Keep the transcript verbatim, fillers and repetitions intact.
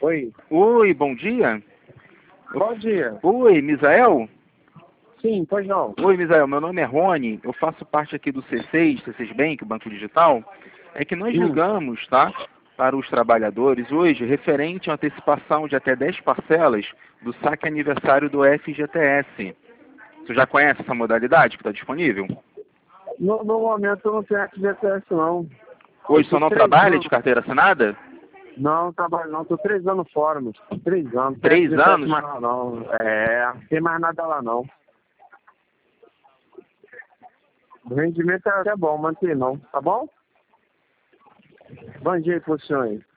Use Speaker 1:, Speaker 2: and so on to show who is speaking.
Speaker 1: Oi.
Speaker 2: Oi, bom dia.
Speaker 1: Bom dia.
Speaker 2: Oi, Misael?
Speaker 1: Sim, pois não.
Speaker 2: Oi, Misael, meu nome é Rony, eu faço parte aqui do C seis, C seis Bank, Banco Digital. É que nós
Speaker 1: Hum.
Speaker 2: ligamos, tá, para os trabalhadores hoje, referente à antecipação de até dez parcelas do saque aniversário do F G T S. Você já conhece essa modalidade que está disponível?
Speaker 1: No, no momento eu não tenho F G T S não.
Speaker 2: Hoje
Speaker 1: Eu
Speaker 2: você
Speaker 1: tô
Speaker 2: não
Speaker 1: três
Speaker 2: trabalha
Speaker 1: anos.
Speaker 2: de carteira assinada?
Speaker 1: Não, trabalho não. Tô três anos fora, meu. Três anos. Não tem
Speaker 2: Três
Speaker 1: F G T S
Speaker 2: anos?
Speaker 1: mais lá, não. É, não tem mais nada lá não. O rendimento é até bom, mantém não. Tá bom? Bom dia aí pro senhor aí.